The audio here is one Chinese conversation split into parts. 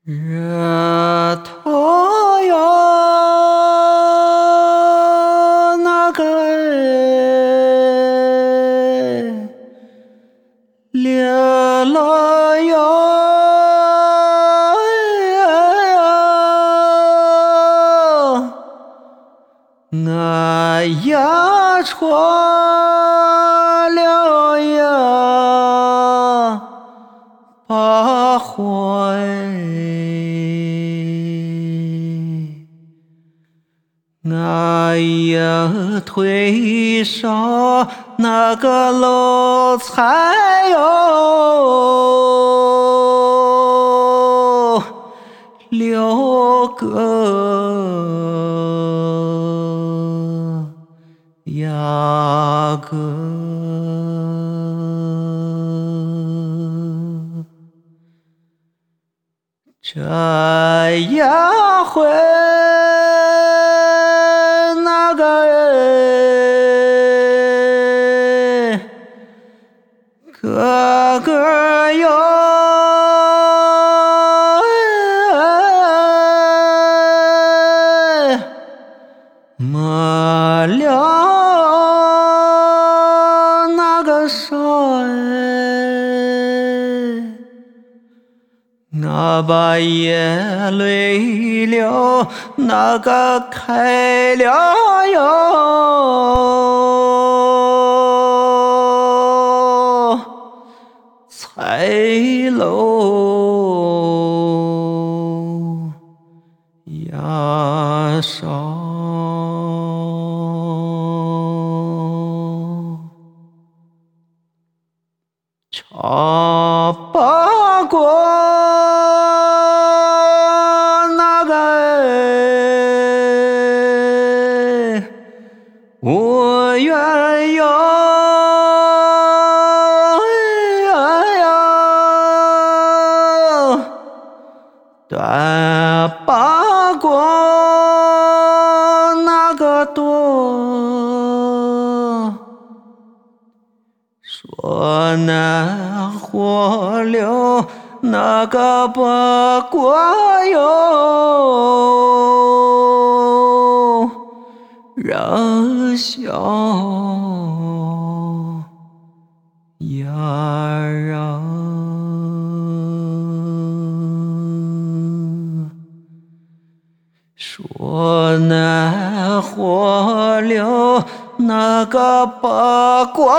日头哟，那个烈了哟，我也错了呀，把火我也推上那个楼菜哟，6个牙哥，这一回那个哥哥哟，没了那个啥我把眼泪了那个开了哟，菜楼牙烧，茶八锅那个我愿有端八锅那个多说难活了那个八锅哟，让笑呀让说难活了那个八卦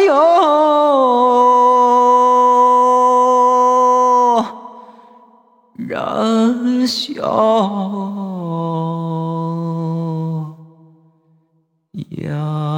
哟，让笑呀。